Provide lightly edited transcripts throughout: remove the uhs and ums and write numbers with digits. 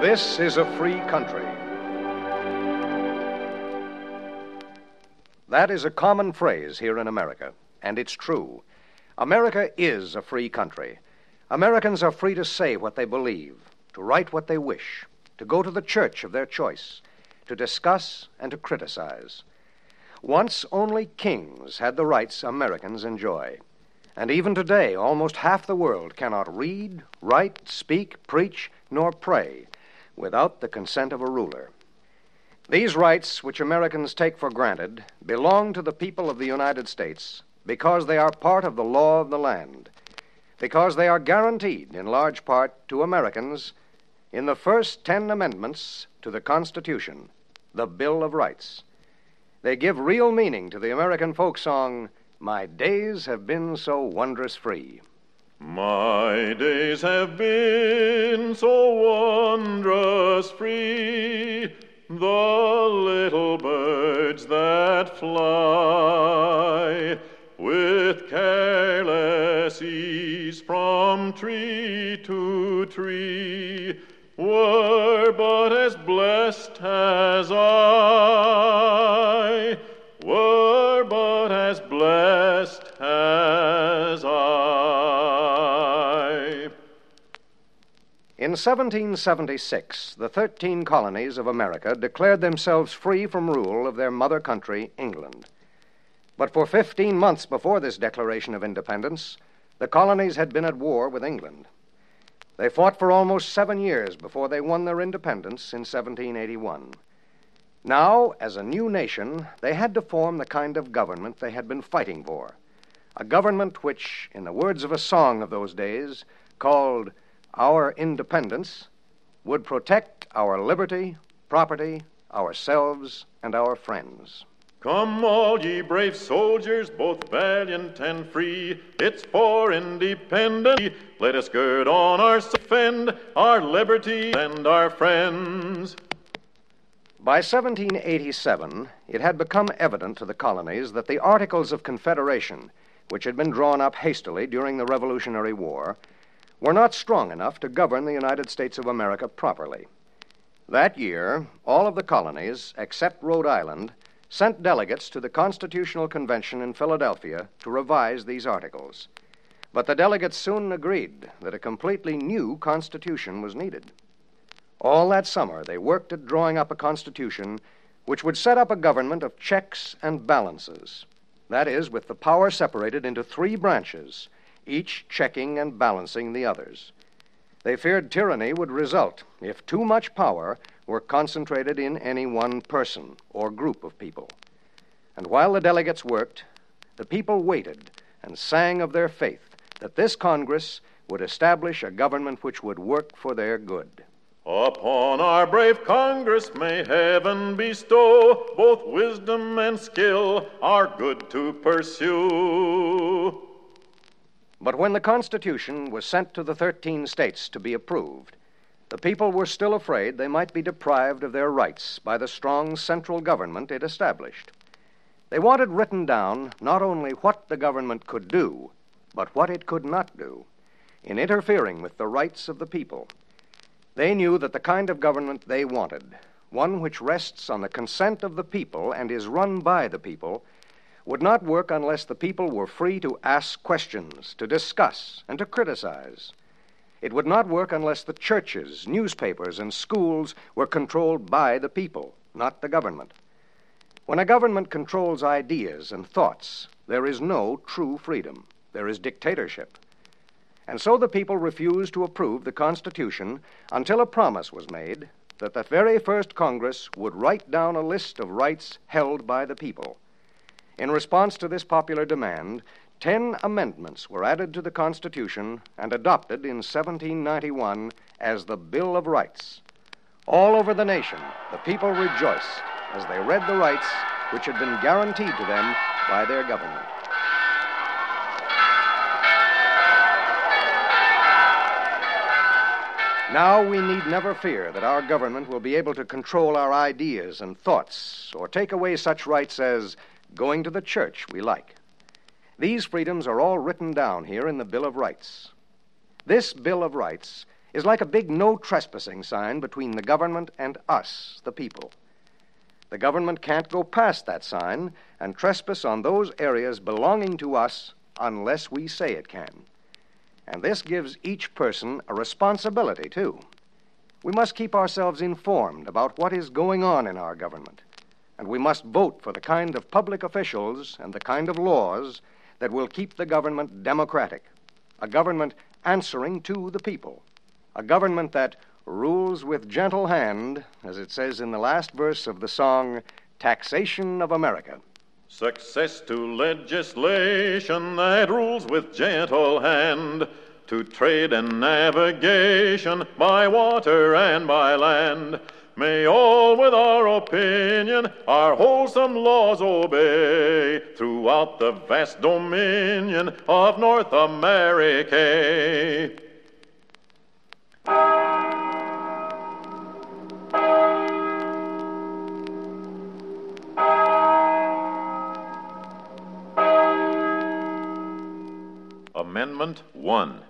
This is a free country. That is a common phrase here in America, and it's true. America is a free country. Americans are free to say what they believe, to write what they wish, to go to the church of their choice, to discuss and to criticize. Once only kings had the rights Americans enjoy. And even today, almost half the world cannot read, write, speak, preach, nor pray without the consent of a ruler. These rights, which Americans take for granted, belong to the people of the United States because they are part of the law of the land, because they are guaranteed, in large part, to Americans in the first 10 amendments to the Constitution, the Bill of Rights. They give real meaning to the American folk song, "My days have been so wondrous free." My days have been so wondrous free, the little birds that fly with careless ease from tree to tree were but as blessed as I, were but as blessed as I. In 1776, the 13 colonies of America declared themselves free from rule of their mother country, England. But for 15 months before this declaration of independence, the colonies had been at war with England. They fought for almost 7 years before they won their independence in 1781. Now, as a new nation, they had to form the kind of government they had been fighting for. A government which, in the words of a song of those days, called Our Independence, would protect our liberty, property, ourselves, and our friends. Come all ye brave soldiers, both valiant and free, it's for independence. Let us gird on our defend our liberty and our friends. By 1787, it had become evident to the colonies that the Articles of Confederation, which had been drawn up hastily during the Revolutionary War, were not strong enough to govern the United States of America properly. That year, all of the colonies, except Rhode Island, sent delegates to the Constitutional Convention in Philadelphia to revise these articles. But the delegates soon agreed that a completely new constitution was needed. All that summer, they worked at drawing up a constitution which would set up a government of checks and balances. That is, with the power separated into 3 branches, each checking and balancing the others. They feared tyranny would result if too much power were concentrated in any one person or group of people. And while the delegates worked, the people waited and sang of their faith that this Congress would establish a government which would work for their good. Upon our brave Congress may heaven bestow both wisdom and skill, our good to pursue. But when the Constitution was sent to the 13 states to be approved, the people were still afraid they might be deprived of their rights by the strong central government it established. They wanted written down not only what the government could do, but what it could not do in interfering with the rights of the people. They knew that the kind of government they wanted, one which rests on the consent of the people and is run by the people, would not work unless the people were free to ask questions, to discuss, and to criticize. It would not work unless the churches, newspapers, and schools were controlled by the people, not the government. When a government controls ideas and thoughts, there is no true freedom. There is dictatorship. And so the people refused to approve the Constitution until a promise was made that the very first Congress would write down a list of rights held by the people. In response to this popular demand, 10 amendments were added to the Constitution and adopted in 1791 as the Bill of Rights. All over the nation, the people rejoiced as they read the rights which had been guaranteed to them by their government. Now we need never fear that our government will be able to control our ideas and thoughts or take away such rights as going to the church we like. These freedoms are all written down here in the Bill of Rights. This Bill of Rights is like a big no trespassing sign between the government and us, the people. The government can't go past that sign and trespass on those areas belonging to us unless we say it can. And this gives each person a responsibility, too. We must keep ourselves informed about what is going on in our government, and we must vote for the kind of public officials and the kind of laws that will keep the government democratic, a government answering to the people, a government that rules with gentle hand, as it says in the last verse of the song, Taxation of America. Success to legislation that rules with gentle hand, to trade and navigation by water and by land. May all with our opinion our wholesome laws obey throughout the vast dominion of North America. Amendment 1.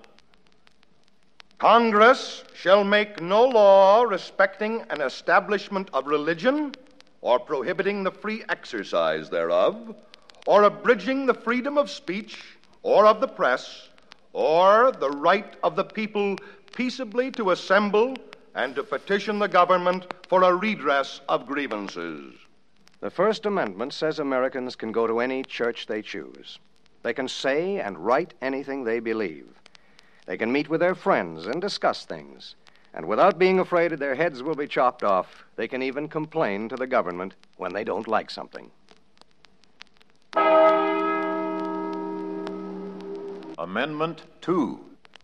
Congress shall make no law respecting an establishment of religion, or prohibiting the free exercise thereof, or abridging the freedom of speech, or of the press, or the right of the people peaceably to assemble and to petition the government for a redress of grievances. The First Amendment says Americans can go to any church they choose. They can say and write anything they believe. They can meet with their friends and discuss things. And without being afraid that their heads will be chopped off, they can even complain to the government when they don't like something. Amendment 2.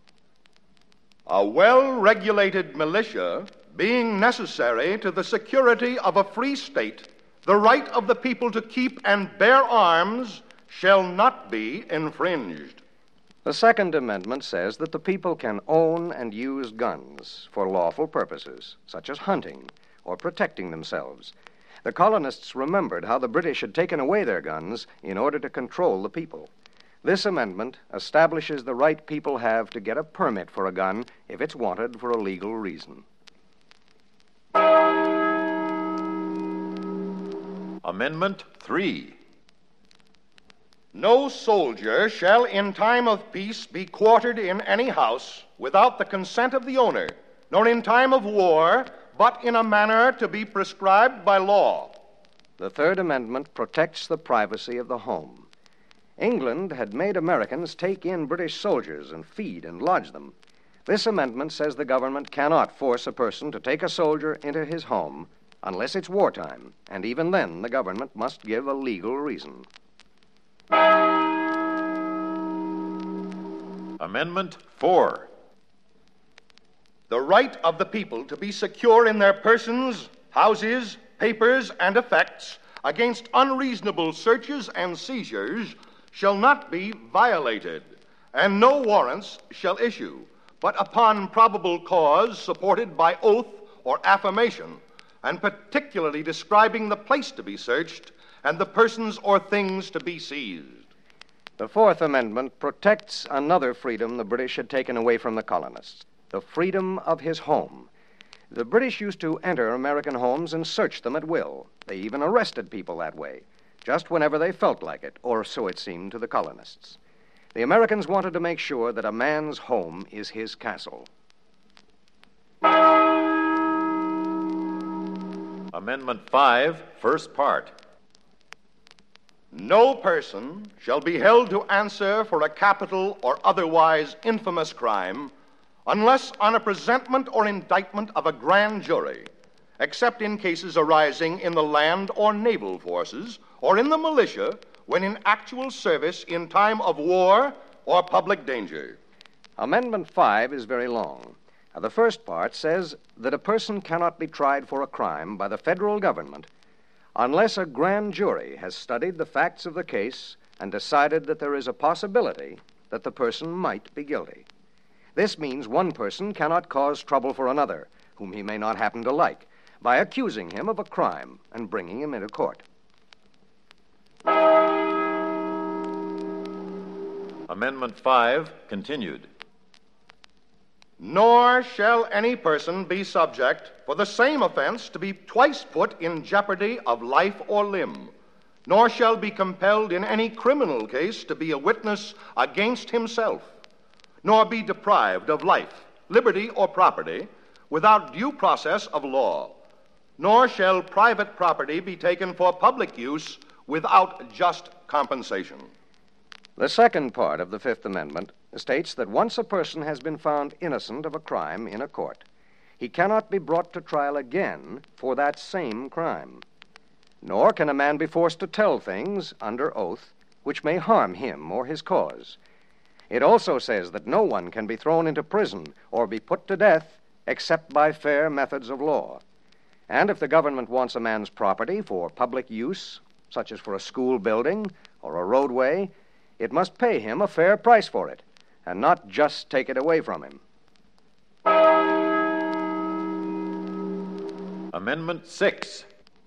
A well-regulated militia, being necessary to the security of a free state, the right of the people to keep and bear arms shall not be infringed. The Second Amendment says that the people can own and use guns for lawful purposes, such as hunting or protecting themselves. The colonists remembered how the British had taken away their guns in order to control the people. This amendment establishes the right people have to get a permit for a gun if it's wanted for a legal reason. Amendment 3. No soldier shall in time of peace be quartered in any house without the consent of the owner, nor in time of war, but in a manner to be prescribed by law. The Third Amendment protects the privacy of the home. England had made Americans take in British soldiers and feed and lodge them. This amendment says the government cannot force a person to take a soldier into his home unless it's wartime, and even then the government must give a legal reason. Amendment 4. The right of the people to be secure in their persons, houses, papers, and effects against unreasonable searches and seizures shall not be violated, and no warrants shall issue, but upon probable cause supported by oath or affirmation, and particularly describing the place to be searched and the persons or things to be seized. The Fourth Amendment protects another freedom the British had taken away from the colonists, the freedom of his home. The British used to enter American homes and search them at will. They even arrested people that way, just whenever they felt like it, or so it seemed to the colonists. The Americans wanted to make sure that a man's home is his castle. Amendment 5, first part. No person shall be held to answer for a capital or otherwise infamous crime unless on a presentment or indictment of a grand jury, except in cases arising in the land or naval forces or in the militia when in actual service in time of war or public danger. Amendment 5 is very long. The first part says that a person cannot be tried for a crime by the federal government unless a grand jury has studied the facts of the case and decided that there is a possibility that the person might be guilty. This means one person cannot cause trouble for another, whom he may not happen to like, by accusing him of a crime and bringing him into court. Amendment 5, continued. Nor shall any person be subject for the same offense to be twice put in jeopardy of life or limb, nor shall be compelled in any criminal case to be a witness against himself, nor be deprived of life, liberty, or property without due process of law, nor shall private property be taken for public use without just compensation. The second part of the Fifth Amendment states that once a person has been found innocent of a crime in a court, he cannot be brought to trial again for that same crime. Nor can a man be forced to tell things under oath which may harm him or his cause. It also says that no one can be thrown into prison or be put to death except by fair methods of law. And if the government wants a man's property for public use, such as for a school building or a roadway, it must pay him a fair price for it, and not just take it away from him. Amendment 6.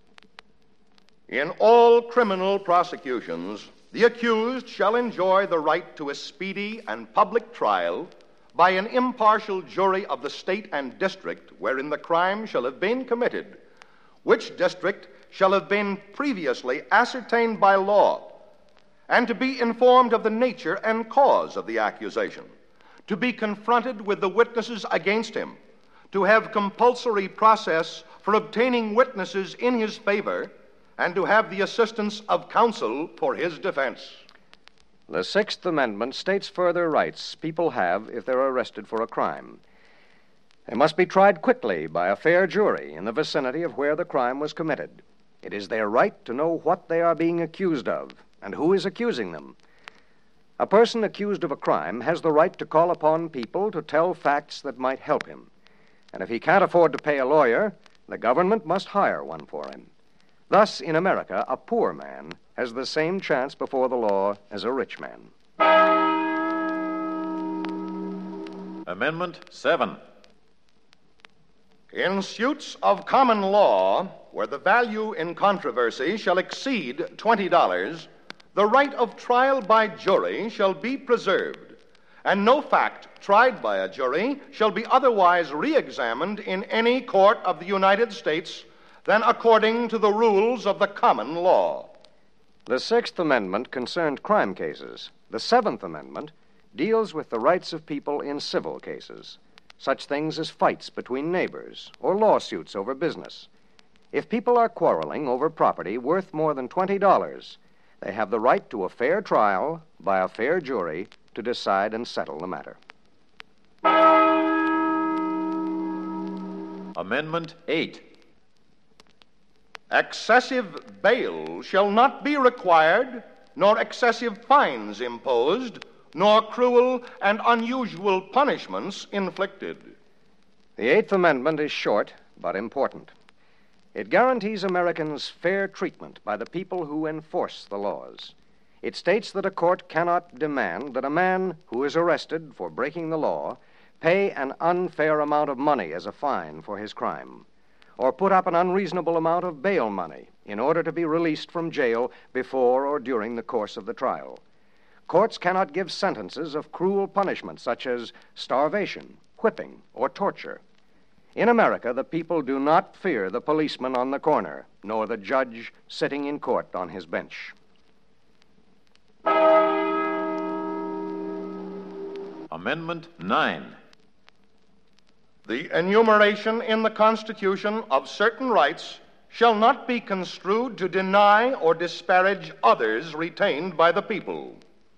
In all criminal prosecutions, the accused shall enjoy the right to a speedy and public trial by an impartial jury of the state and district wherein the crime shall have been committed, which district shall have been previously ascertained by law, and to be informed of the nature and cause of the accusation, to be confronted with the witnesses against him, to have compulsory process for obtaining witnesses in his favor, and to have the assistance of counsel for his defense. The Sixth Amendment states further rights people have if they're arrested for a crime. They must be tried quickly by a fair jury in the vicinity of where the crime was committed. It is their right to know what they are being accused of and who is accusing them. A person accused of a crime has the right to call upon people to tell facts that might help him. And if he can't afford to pay a lawyer, the government must hire one for him. Thus, in America, a poor man has the same chance before the law as a rich man. Amendment 7. In suits of common law, where the value in controversy shall exceed $20, the right of trial by jury shall be preserved, and no fact tried by a jury shall be otherwise re-examined in any court of the United States than according to the rules of the common law. The Sixth Amendment concerned crime cases. The Seventh Amendment deals with the rights of people in civil cases, such things as fights between neighbors or lawsuits over business. If people are quarreling over property worth more than $20, they have the right to a fair trial by a fair jury to decide and settle the matter. Amendment 8. Excessive bail shall not be required, nor excessive fines imposed, nor cruel and unusual punishments inflicted. The Eighth Amendment is short but important. It guarantees Americans fair treatment by the people who enforce the laws. It states that a court cannot demand that a man who is arrested for breaking the law pay an unfair amount of money as a fine for his crime, or put up an unreasonable amount of bail money in order to be released from jail before or during the course of the trial. Courts cannot give sentences of cruel punishment such as starvation, whipping, or torture. In America, the people do not fear the policeman on the corner, nor the judge sitting in court on his bench. Amendment 9. The enumeration in the Constitution of certain rights shall not be construed to deny or disparage others retained by the people.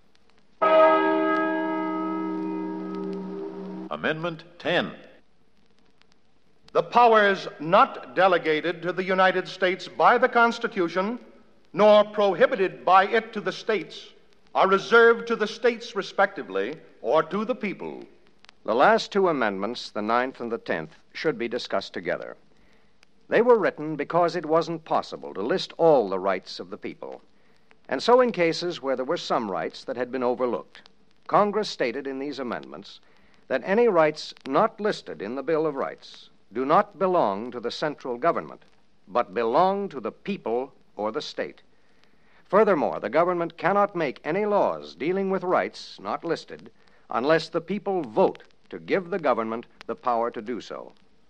Amendment 10. The powers not delegated to the United States by the Constitution, nor prohibited by it to the states, are reserved to the states respectively, or to the people. The last two amendments, the 9th and the 10th, should be discussed together. They were written because it wasn't possible to list all the rights of the people. And so in cases where there were some rights that had been overlooked, Congress stated in these amendments that any rights not listed in the Bill of Rights do not belong to the central government, but belong to the people or the state. Furthermore, the government cannot make any laws dealing with rights not listed unless the people vote to give the government the power to do so.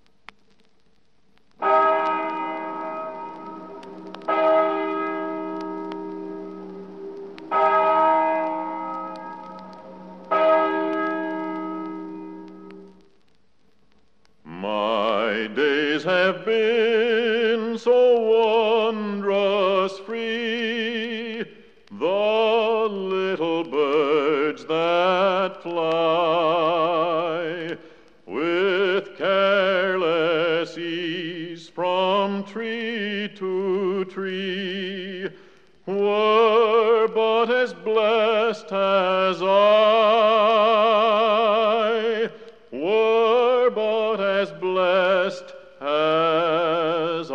My days have been so wondrous free, the little birds that fly with careless ease from tree to tree were but as blessed as I, were but as blessed as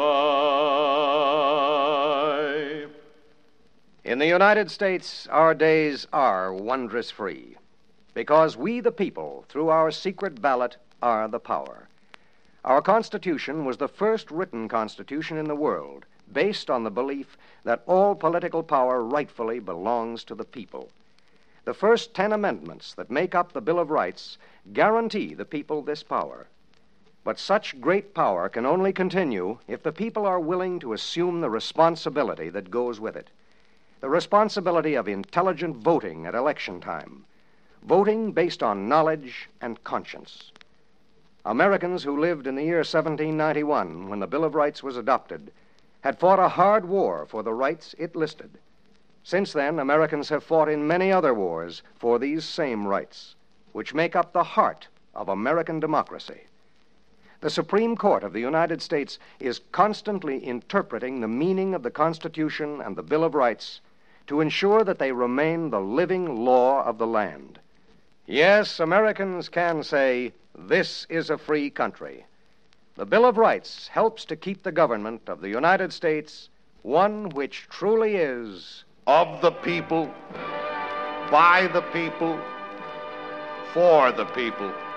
I. In the United States, our days are wondrous free, because we, the people, through our secret ballot, are the power. Our Constitution was the first written Constitution in the world, based on the belief that all political power rightfully belongs to the people. The first 10 amendments that make up the Bill of Rights guarantee the people this power. But such great power can only continue if the people are willing to assume the responsibility that goes with it. The responsibility of intelligent voting at election time, voting based on knowledge and conscience. Americans who lived in the year 1791, when the Bill of Rights was adopted, had fought a hard war for the rights it listed. Since then, Americans have fought in many other wars for these same rights, which make up the heart of American democracy. The Supreme Court of the United States is constantly interpreting the meaning of the Constitution and the Bill of Rights to ensure that they remain the living law of the land. Yes, Americans can say, this is a free country. The Bill of Rights helps to keep the government of the United States one which truly is Of the people, by the people, for the people.